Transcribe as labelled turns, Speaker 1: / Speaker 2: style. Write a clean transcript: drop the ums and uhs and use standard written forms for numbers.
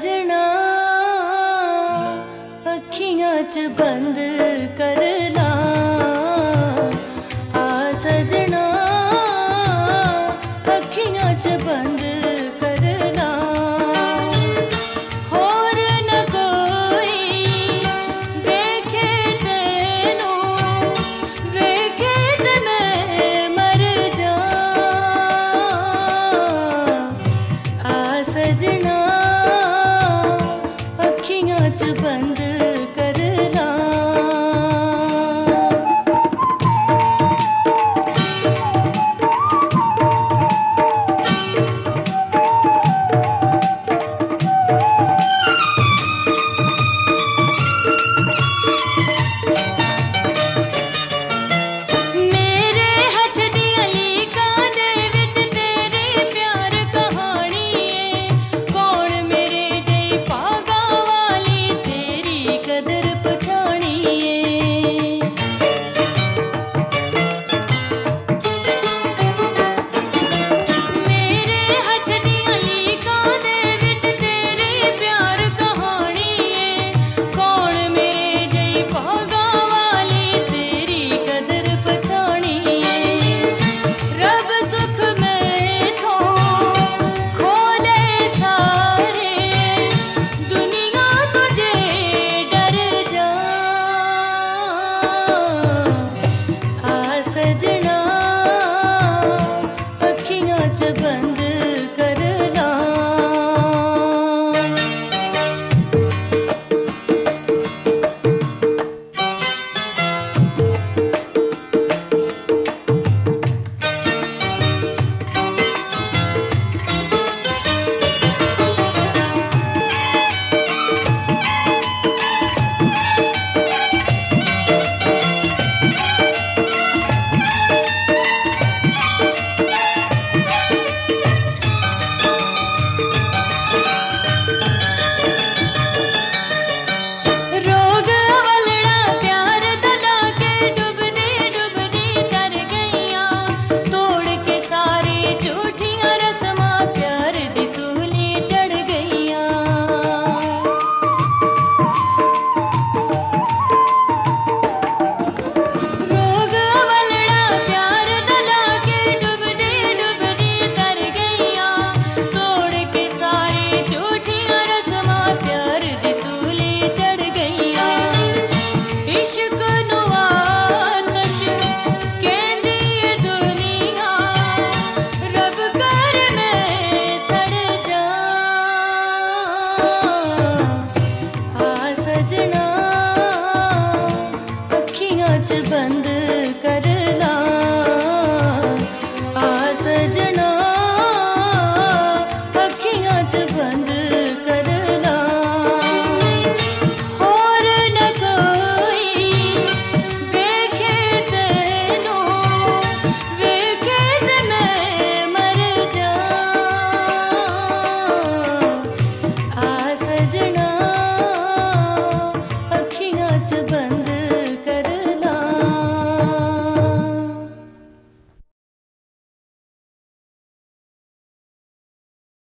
Speaker 1: सजना अखियां च बंद कर ला, आ सजना अखियां च बंद कर ला। होर न कोई वेखे तेनू, वेखे ते मैं मर जा। आ सजना अखियां च बंद कर ला। सजना अखियां च बंद कर ला। सजना अखियां च बंद कर ला, आ सजना अखियां च बंद